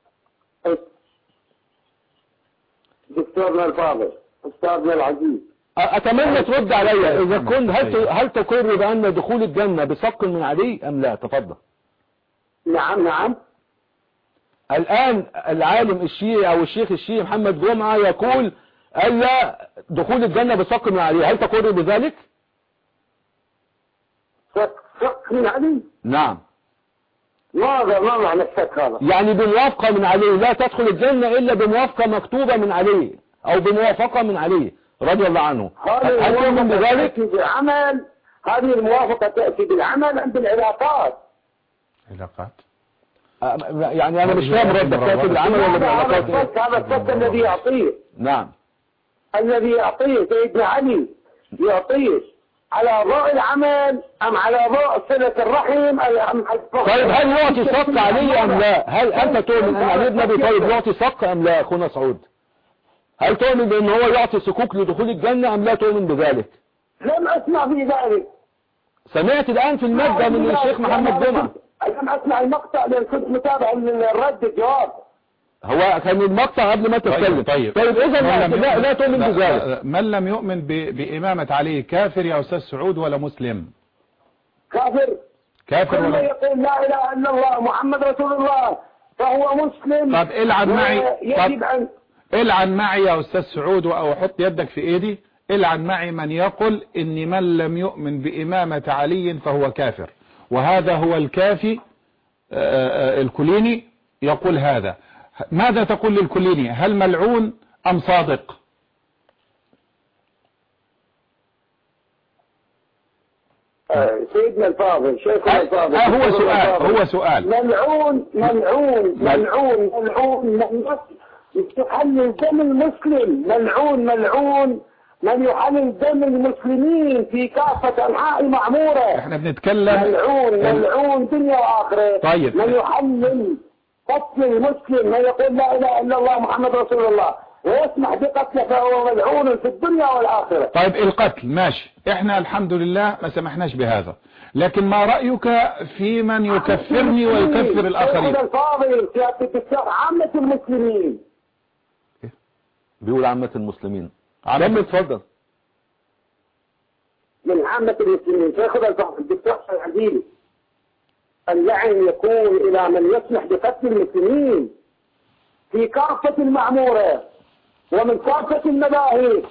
دكتورنا الفاضل، أستاذنا العزيز، اتمنى ترد عليا اذا كنت هل هل تقر بان دخول الجنة بصق من علي ام لا؟ تفضل. نعم نعم. الان العالم الشيعي او الشيخ الشيعي محمد جمعة يقول الا دخول الجنة بصق من علي، هل تقر بذلك؟ صق من علي؟ نعم. ماذا ما معنى الشك هذا؟ يعني بموافقة من علي، لا تدخل الجنة الا بموافقة مكتوبة من علي او بموافقة من علي رضي الله عنه، هل تؤمن بذلك؟ بالعمل، هذه الموافقة تأتي بالعمل ام بالعلاقات؟ علاقات يعني انا مش فاهم ردك، تأتي بالعمل ولا بالعلاقات؟ هذا الصك الذي يعطيه. نعم. الذي يعطيه سيدنا علي يعطيه على ضوء العمل ام على ضوء صلة الرحم ام؟ طيب هل يعطي صك علي ام لا؟ هل انت تؤمن ان علي بن ابي طالب يعطي صك ام لا اخونا سعود؟ هل تؤمن بان هو يعطي صكوك لدخول الجنة ام لا تؤمن بذلك؟ لم اسمع في ذلك. سمعت الان في المادة من الشيخ محمد جمعة. لم اسمع المقطع لان كنت متابع الرد الجواب. هو كان المقطع قبل ما تتكلم. طيب, طيب. طيب اذا لا, لا, لا تؤمن بذلك. من لم يؤمن بإمامة علي كافر يا أستاذ سعود ولا مسلم؟ كافر. كافر كل ولا يقول لا اله الا الله محمد رسول الله فهو مسلم. طب العن معي يجب ان العن معي يا أستاذ سعود أو حط يدك في ايدي، العن معي من يقول ان من لم يؤمن بإمامة علي فهو كافر، وهذا هو الكافي الكليني يقول هذا. ماذا تقول للكليني؟ هل ملعون أم صادق؟ آه سيدنا الفاضل شيخنا الفاضل آه هو سؤال هو سؤال ملعون ملعون ملعون ملعون من يحلل دم المسلم، ملعون ملعون من يحلل دم المسلمين في كافة أنحاء المعمورة. احنا بنتكلم ملعون ملعون دنيا وآخرة. طيب من يحلل قتل المسلم، من يقول لا إله إلا الله محمد رسول الله ويسمح بقتله فهو ملعون في الدنيا والآخرة. طيب القتل ماشي، احنا الحمد لله ما سمحناش بهذا، لكن ما رأيك في من يكفرني ويكفر الآخرين؟ الفاضل عامة المسلمين. بيقول عامة المسلمين. عامة اتفضل. من عامة المسلمين شيخنا الفاضل الدكتور العزيز، اللعن يكون إلى من يسمح بقتل المسلمين في كافة المعمورة ومن كافة المذاهب.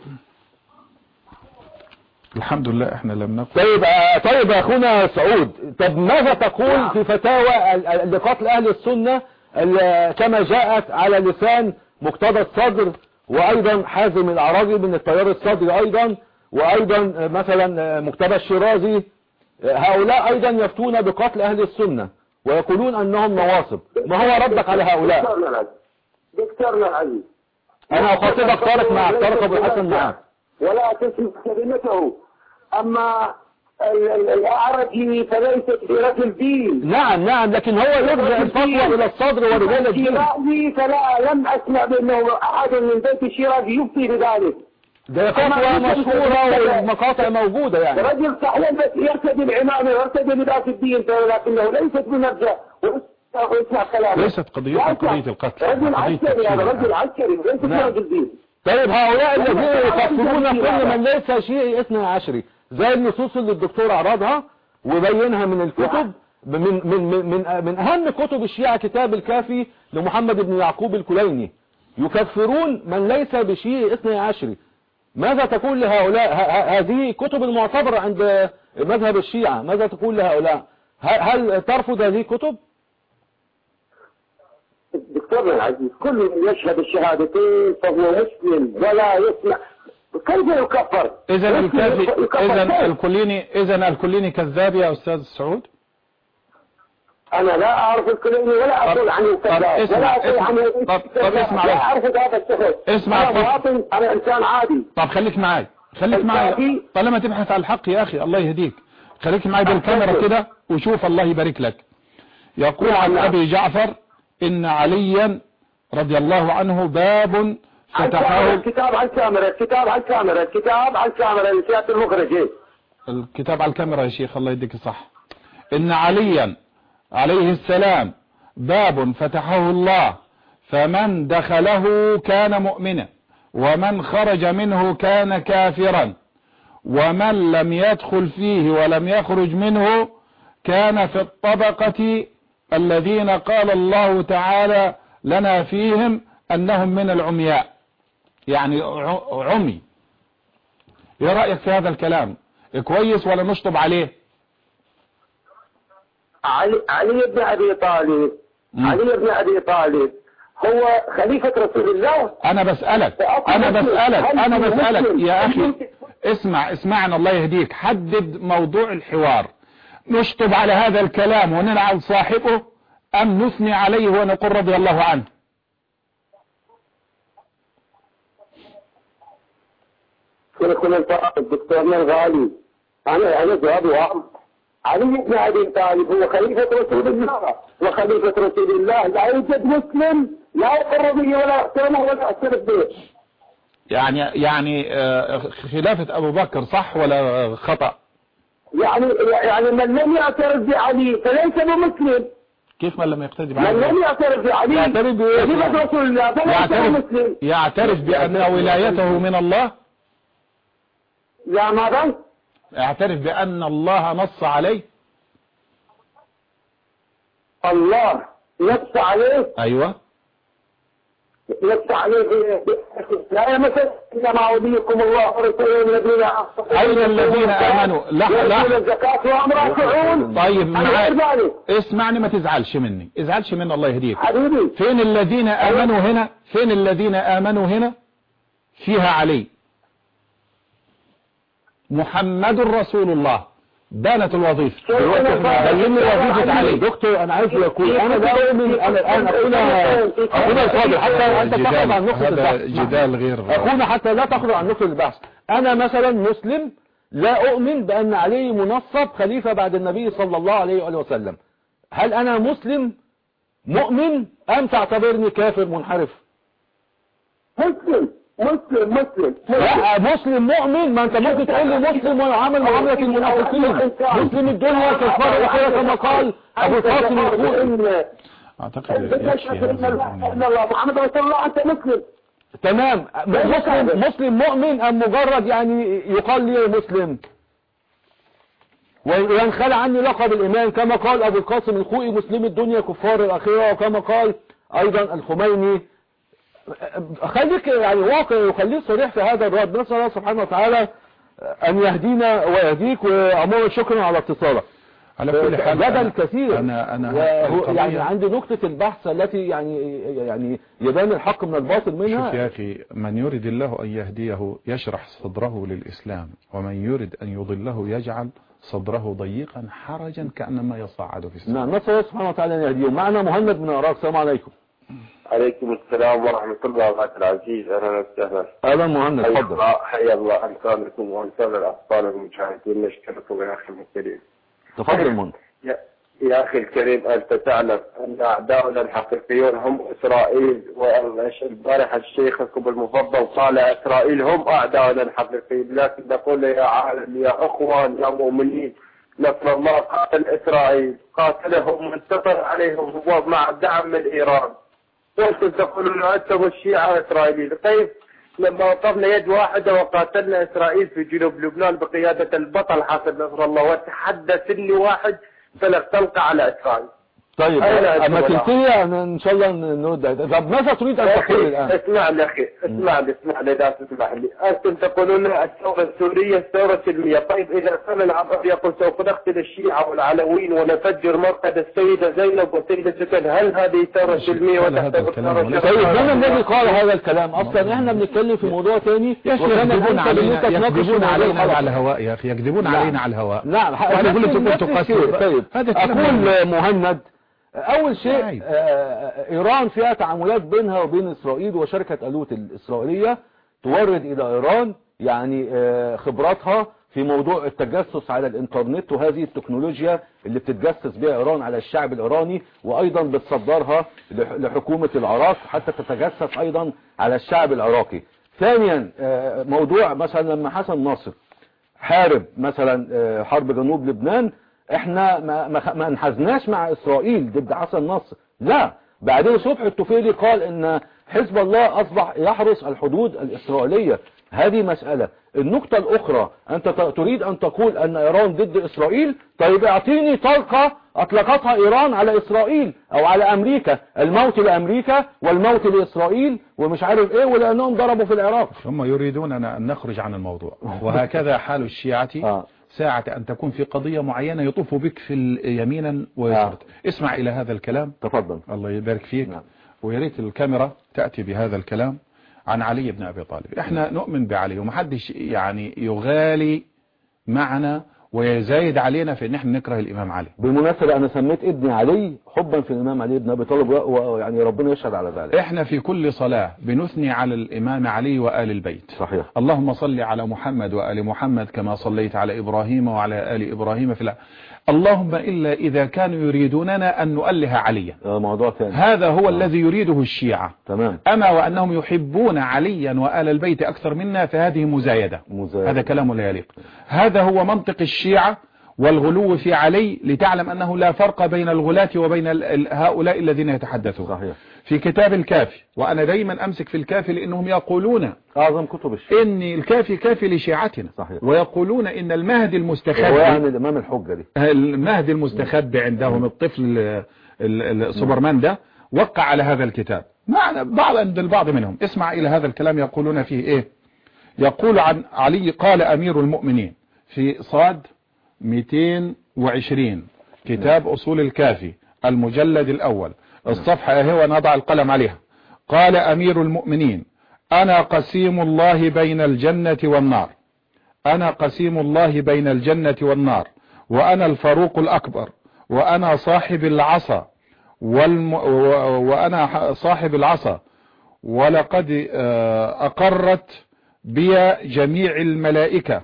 الحمد لله احنا لم نقل. طيب طيب يا اخونا سعود، طب ماذا تقول في فتاوى لقتل اهل السنة كما جاءت على لسان مقتدى الصدر وايضا حازم العراقي من التيار الصدري ايضا، وايضا مثلا مقتدى الشيرازي، هؤلاء ايضا يفتون بقتل اهل السنة ويقولون انهم نواصب، ما هو ردك على هؤلاء؟ دكتورنا العزيز انا اخاطبك طارق معك، طارق ابو الحسن معك ولا تسمع كلمته. اما الاعرجي فليست برجل دين. نعم نعم، لكن هو يرجع الفتوى الى الصدر ورجال الدين. الشيرازي فلا لم اسمع بانه احد من بيت الشيرازي يفتي بذلك. ده فتوى مشهورة والمقاطع موجودة يعني. رجل صحيح بس يرتدي العمامة ويرتدي لباس الدين، لكنه ليست بمرجع ويسمع كلامه. ليست قضية قضية القتل. رجل عسكري هذا رجل عسكري وليس برجل دين. طيب هؤلاء الذين يكفرون كل من ليس شيعي اثني عشري زي النصوص اللي الدكتور عرضها وبينها من الكتب، من من من من اهم كتب الشيعة كتاب الكافي لمحمد بن يعقوب الكليني، يكفرون من ليس بشيعي اثني عشري. ماذا تقول لهؤلاء؟ هذه كتب المعتبرة عند مذهب الشيعة، ماذا تقول لهؤلاء؟ هل ترفض هذه الكتب؟ دكتورنا العزيز كل من يشهد الشهادتين فهو مسلم ولا يسمع، كيف يكفر؟ اذا الكافي اذا الكليني اذا الكليني كذاب يا استاذ سعود؟ انا لا اعرف الكليني ولا اقول عنه كذاب ولا اقول عنه. طب طب اسمع لا اعرف هذا الشخص. اسمع انا مواطن، انا انسان عادي. طب خليك معي خليك معي طالما تبحث عن الحق يا اخي الله يهديك، خليك معي بالكاميرا كده وشوف الله يبارك لك. يقول عن ابي جعفر ان عليا رضي الله عنه باب فتحه. الكتاب على الكاميرا الكتاب على الكاميرا الكتاب على الكاميرا لسيادة المخرج. الكتاب على الكاميرا يا شيخ الله يديك الصح. ان عليا عليه السلام باب فتحه الله فمن دخله كان مؤمنا ومن خرج منه كان كافرا، ومن لم يدخل فيه ولم يخرج منه كان في الطبقة الذين قال الله تعالى لنا فيهم أنهم من العمياء، يعني عمي. ايه رأيك في هذا الكلام؟ كويس ولا نشطب عليه؟ علي, علي بن أبي طالب م. علي بن أبي طالب هو خليفة رسول الله. أنا بسألك أنا بسألك أنا بسألك يا أخي، اسمع اسمعنا الله يهديك، حدد موضوع الحوار. نشطب على هذا الكلام ونلعن صاحبه، أم نثني عليه ونقول رضي الله عنه؟ كل الدكتور الغالي، أنا أنا جوابي واضح. علي بن أبي طالب هو خليفة رسول الله، وخليفة رسول الله لا يوجد مسلم لا يقر به ولا يحترمه ولا يعترف به. يعني يعني خلافة أبو بكر صح ولا خطأ؟ يعني يعني من لم يعترف بعلي فليس بمسلم. كيف من لم يقتدي بعلي؟ من لم يعترف بعلي يعترف خليفة رسول الله فليس بمسلم. يعترف بأن ولايته من الله؟ لا ماذا؟ يعترف بأن الله نص عليه؟ الله نص عليه؟ أيوة نص عليه. لا مثلا إنما وليكم الله ورسوله الذين أين الذين آمنوا؟ لا لا الزكاة وأمرأتهم. طيب معاك، اسمعني ما تزعلش مني، ازعلش مني الله يهديك. حبيبي فين الذين آمنوا هنا؟ فين الذين آمنوا هنا؟ فيها علي، محمد رسول الله، بانت الوظيفة. بين لي وظيفة علي. دكتور انا عايز اقول انا لا اؤمن، انا الان اخونا اخونا الفاضل حتى انت تاخذ عن نقطة البحث. جدال غير اخونا حتى لا تاخذ عن نقطة البحث. انا مثلا مسلم لا اؤمن بان علي منصب خليفة بعد النبي صلى الله عليه وآله وسلم. هل انا مسلم مؤمن ام تعتبرني كافر منحرف؟ مسلم مسلم مسلم لا مسلم مؤمن. ما انت ممكن تقول لي مسلم وعامل معاملة المنافقين. مسلم الدنيا كفار الاخره كما قال ابو القاسم الخوئي. اعتقد ان الله محمد رسول الله انت مسلم. تمام. مسلم مسلم مؤمن ام مجرد يعني يقال لي مسلم وينخلع عني لقب الايمان كما قال ابو القاسم الخوئي مسلم الدنيا كفار الاخره، وكما قال ايضا الخميني. خليك يعني واقعي وخليك صريح في هذا الرد. نسأل الله سبحانه وتعالى أن يهدينا ويهديك، وأمور شكرا على اتصالك. على كل حال جدل كثير. أنا أنا يعني عندي نقطة البحث التي يعني يعني يبان الحق من الباطل منها. شوف يا أخي، من يريد الله أن يهديه يشرح صدره للإسلام، ومن يريد أن يضله يجعل صدره ضيقا حرجا كأنما يصعد في السماء. نعم، نسأل الله سبحانه وتعالى أن يهديه. معنا مهند من العراق. السلام عليكم. عليكم السلام ورحمة الله وبركاته. العزيز أهلا وسهلا. أهلا مهند، تفضل. حيا الله أنسانكم وأنسان الأطفال المشاهدين، نشكركم يا أخي الكريم. تفضل مهند. يا, يا أخي الكريم، أنت تعلم أن أعداؤنا الحقيقيون هم إسرائيل، والبارح الشيخكم المفضل قال إسرائيل هم أعداؤنا الحقيقيين، لكن نقول يا عالم يا أخوان يا مؤمنين، نصر الله قاتل إسرائيل، قاتلهم وانتصر عليهم هو مع دعم من إيران. وانتم تقولون أنتم الشيعة الإسرائيليين. طيب لما وقفنا يد واحدة وقاتلنا إسرائيل في جنوب لبنان بقيادة البطل حسن نصر الله، وتحدى سني واحد فلك تلقى على إسرائيل. طيب اما تنتهي ان شاء الله نرد. طب ماذا تريد ان تقول الان؟ اسمعني اخي، اسمعني اسمعني لا تسمح لي. انتم تقولون الثوره السوريه الثوره سلميه. طيب اذا كان العبر يقول سوف نقتل الشيعه والعلويين ونفجر مرقد السيده زينب والسيده سكن، هل هذه ثوره سلميه وتعتبر ثوره شرعيه؟ طيب من الذي قال هذا الكلام اصلا؟ احنا بنتكلم في موضوع ثاني. يكذبون علينا يكذبون علينا على الهواء يا اخي، يكذبون علينا على الهواء. نعم يقول انتم تقتلوا. طيب اقول مهند، اول شيء ايران فيها تعاملات بينها وبين اسرائيل، وشركة الوت الاسرائيلية تورد الى ايران يعني خبراتها في موضوع التجسس على الانترنت، وهذه التكنولوجيا اللي بتتجسس بها ايران على الشعب الايراني، وايضا بتصدرها لحكومة العراق حتى تتجسس ايضا على الشعب العراقي. ثانيا موضوع مثلا لما حسن ناصر حارب مثلا حرب جنوب لبنان، احنا ما, ما, ما انحزناش مع اسرائيل ضد حسن نصر، لا. بعدين صبحي الطفيلي قال ان حزب الله أصبح يحرس الحدود الإسرائيلية. هذه مسألة. النقطة الأخرى، أنت تريد أن تقول أن إيران ضد إسرائيل، طيب اعطيني طلقة أطلقتها إيران على إسرائيل أو على أمريكا، الموت لأمريكا والموت لإسرائيل ومش عارف إيه، ولأنهم ضربوا في العراق. هم يريدوننا أن نخرج عن الموضوع، وهكذا حال الشيعة. آه. ساعة أن تكون في قضية معينة يطوف بك في يمينا ويسرا. آه. اسمع إلى هذا الكلام. تفضل. الله يبارك فيك. نعم. ويريت الكاميرا تأتي بهذا الكلام عن علي بن أبي طالب. احنا نؤمن بعلي، ومحدش يعني يغالي معنا ويزايد علينا في ان احنا نكره الامام علي. بالمناسبة انا سميت ابني علي حبا في الامام علي بن ابي طالب، ويعني ربنا يشهد على ذلك. احنا في كل صلاة بنثني على الامام علي وآل البيت. صحيح. اللهم صل على محمد وآل محمد كما صليت على ابراهيم وعلى آل ابراهيم في العالمين. اللهم إلا إذا كانوا يريدوننا أن نؤله عليا، موضوع ثاني. هذا هو آه. الذي يريده الشيعة. تمام. أما وأنهم يحبون عليا وآل البيت أكثر منا فهذه مزايدة. مزايدة. هذا كلام لا يليق. هذا هو منطق الشيعة والغلو في علي، لتعلم أنه لا فرق بين الغلاة وبين هؤلاء الذين يتحدثون. صحيح. في كتاب الكافي، وأنا دايما أمسك في الكافي لأنهم يقولون أعظم كتب الشيعة إن الكافي كافي لشيعتنا. صحيح. ويقولون إن المهدي المستخبي، هو يعني الإمام الحجة دي، المهدي المستخبي عندهم الطفل السوبرمان ده وقع على هذا الكتاب مع بعض عند البعض منهم. اسمع إلى هذا الكلام يقولون فيه إيه. يقول عن علي قال أمير المؤمنين في صاد مئتين وعشرين كتاب أصول الكافي المجلد الأول الصفحة اهي ونضع القلم عليها. قال أمير المؤمنين أنا قسيم الله بين الجنة والنار، أنا قسيم الله بين الجنة والنار، وأنا الفاروق الأكبر، وأنا صاحب العصا والم... وأنا صاحب العصا، ولقد أقرت بي جميع الملائكة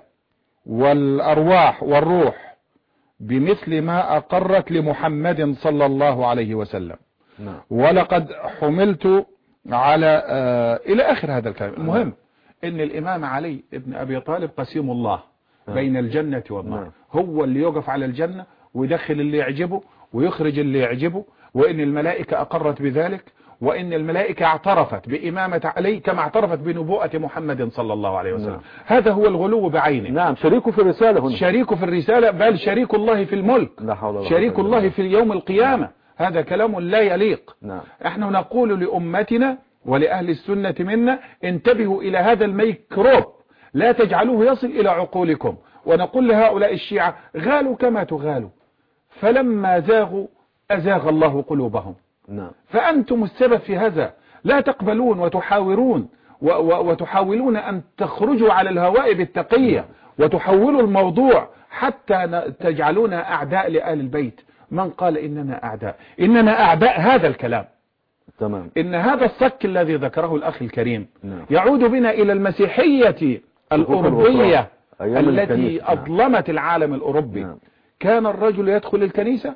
والأرواح والروح بمثل ما أقرت لمحمد صلى الله عليه وسلم. نعم. ولقد حملت على آه إلى آخر هذا الكلام. المهم إن الإمام علي ابن أبي طالب قسيم الله بين الجنة والنار. هو اللي يقف على الجنة ويدخل اللي يعجبه ويخرج اللي يعجبه، وإن الملائكة أقرت بذلك، وإن الملائكة اعترفت بإمامة علي كما اعترفت بنبوءة محمد صلى الله عليه وسلم. نعم. هذا هو الغلو بعينه. نعم. شريكه في الرسالة هنا، شريكه في الرسالة، بل شريك الله في الملك، شريك الله في يوم القيامة. نعم. هذا كلام لا يليق. نعم. احنا نقول لأمتنا ولأهل السنة منا انتبهوا إلى هذا الميكروب، لا تجعلوه يصل إلى عقولكم. ونقول لهؤلاء الشيعة غالوا كما تغالوا، فلما زاغوا أزاغ الله قلوبهم. نعم. فأنتم السبب في هذا، لا تقبلون وتحاورون و و وتحاولون أن تخرجوا على الهواء بالتقية وتحولوا الموضوع حتى تجعلون أعداء لآل البيت. من قال إننا أعداء؟ إننا أعداء هذا الكلام. تمام. إن هذا الصك الذي ذكره الأخ الكريم نعم. يعود بنا إلى المسيحية الأوروبية التي أظلمت العالم الأوروبي. نعم. كان الرجل يدخل الكنيسة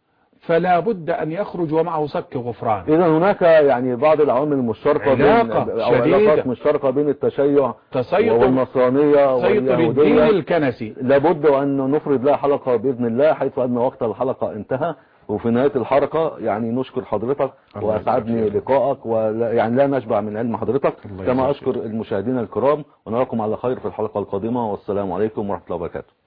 فلا بد أن يخرج ومعه صك غفران. إذا هناك يعني بعض العوامل المشتركة بين أو علاقات مشتركة بين التشيع والنصرانية واليهودية الكنسي، لابد أن نفرد لها حلقة بإذن الله، حيث أن وقت الحلقة انتهى. وفي نهاية الحلقة يعني نشكر حضرتك وأسعدني لقائك، ويعني لا نشبع من علم حضرتك، كما أشكر المشاهدين الكرام، ونراكم على خير في الحلقة القادمة، والسلام عليكم ورحمة الله وبركاته.